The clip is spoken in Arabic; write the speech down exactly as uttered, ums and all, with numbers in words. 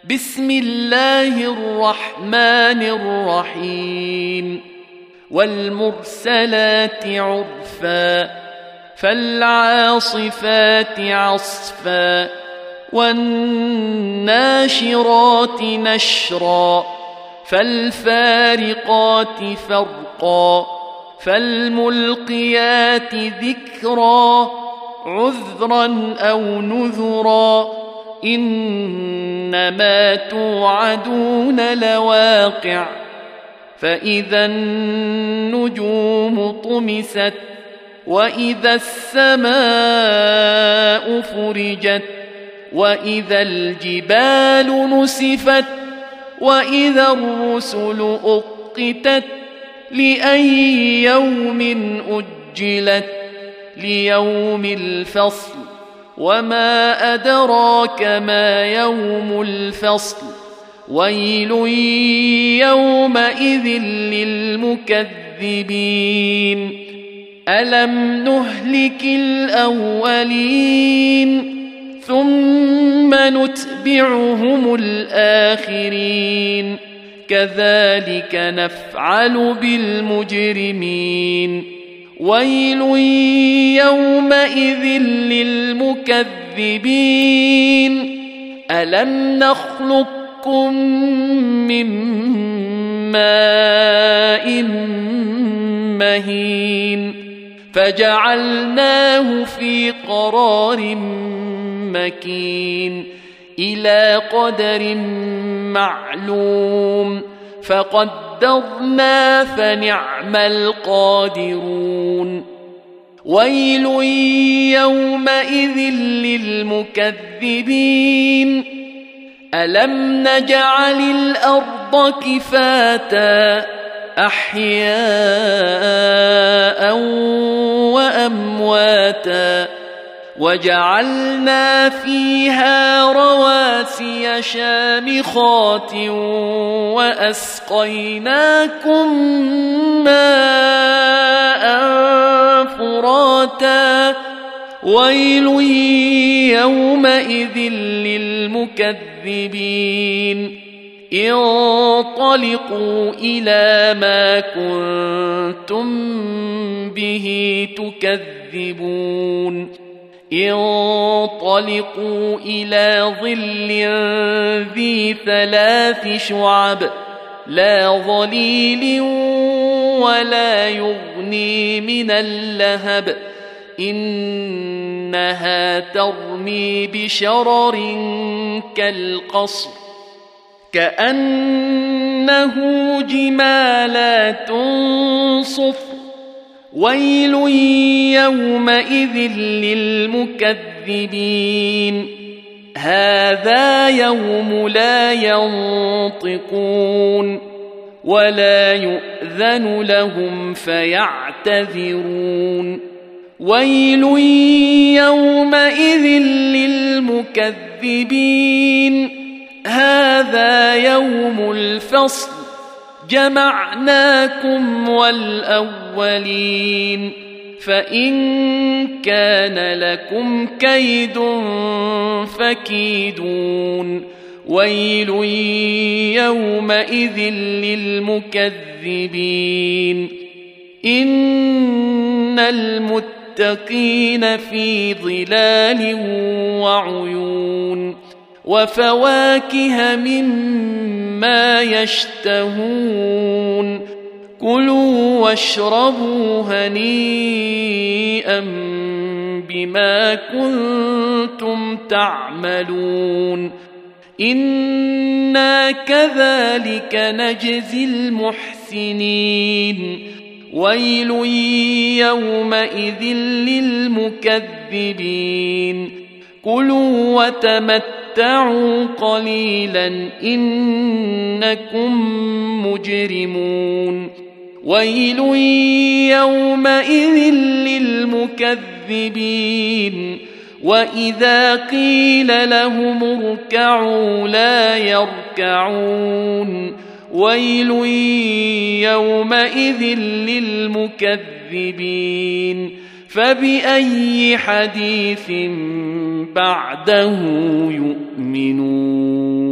بسم الله الرحمن الرحيم والمرسلات عرفا فالعاصفات عصفا والناشرات نشرا فالفارقات فرقا فالملقيات ذكرا عذرا أو نذرا إنما توعدون لواقع فإذا النجوم طمست وإذا السماء فرجت وإذا الجبال نسفت وإذا الرسل أقتت لأي يوم أجلت ليوم الفصل وما أدراك ما يوم الفصل ويل يومئذ للمكذبين ألم نهلك الأولين ثم نتبعهم الآخرين كذلك نفعل بالمجرمين ويل يومئذ للمكذبين ألم نخلقكم من ماء مهين فجعلناه في قرار مكين إلى قدر معلوم فقدرنا فنعم القادرون ويل يومئذ للمكذبين ألم نجعل الأرض كفاتا أحياء وأمواتا وجعلنا فيها رواسي شامخات وأسقيناكم ماء فراتا ويل يومئذ للمكذبين انطلقوا إلى ما كنتم به تكذبون انطلقوا إلى ظل ذي ثلاث شعب لا ظليل ولا يغني من اللهب إنها ترمي بشرر كالقصر كأنه جمالات صفر ويل يومئذ للمكذبين هذا يوم لا ينطقون ولا يؤذن لهم فيعتذرون ويل يومئذ للمكذبين هذا يوم الفصل جمعناكم والأولين فإن كان لكم كيد فكيدون ويل يومئذ للمكذبين إن المتقين في ظلال وعيون وفواكه مما يشتهون كلوا واشربوا هنيئا بما كنتم تعملون إنا كذلك نجزي المحسنين ويل يومئذ للمكذبين كلوا وتمتعوا قليلا إنكم مجرمون ويل يومئذ للمكذبين وإذا قيل لهم اركعوا لا يركعون ويل يومئذ للمكذبين فبأي حديث بعده يؤمنون.